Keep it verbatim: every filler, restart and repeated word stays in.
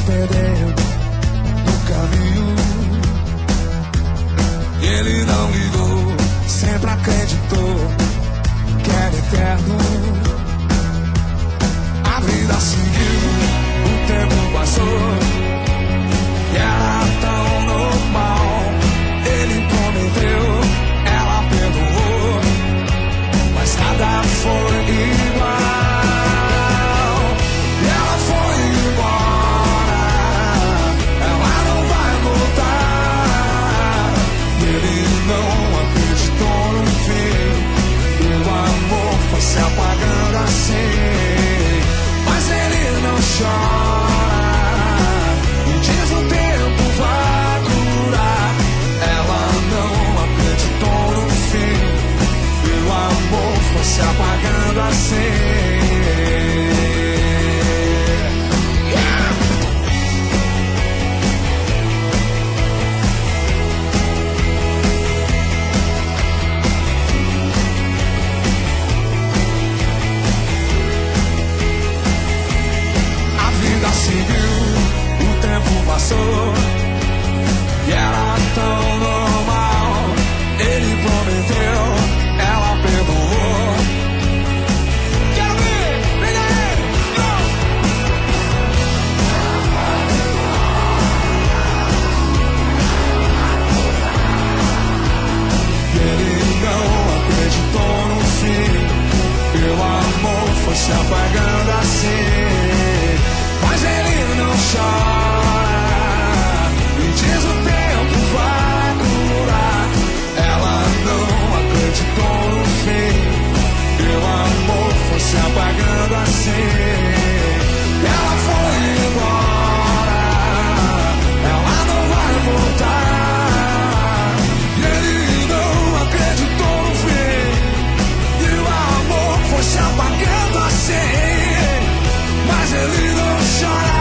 perdeu no caminho. Ele não ligou, sempre acreditou que era eterno. A vida seguiu, o tempo passou, e era tão normal. Ele prometeu, ela perdoou, mas nada foi igual. E ela foi embora, ela não vai voltar. Ele não acreditou no fim, e o amor foi se apagando assim. Mas ele não chora, e diz o tempo vai curar. Ela não acreditou no fim, e o amor foi se apagando assim. Seguiu, o tempo passou, e era tão normal. Ele prometeu, ela perdoou. Quero ver, vem aí, ele não acreditou no fim, e o amor foi se apagando assim. Mas ele não chora, e diz o tempo vai curar. Ela não acreditou no fim, e o amor foi se apagando assim. Ela foi embora, ela não vai voltar. E ele não acreditou no fim, e o amor foi se apagando assim. Mas ele não chora.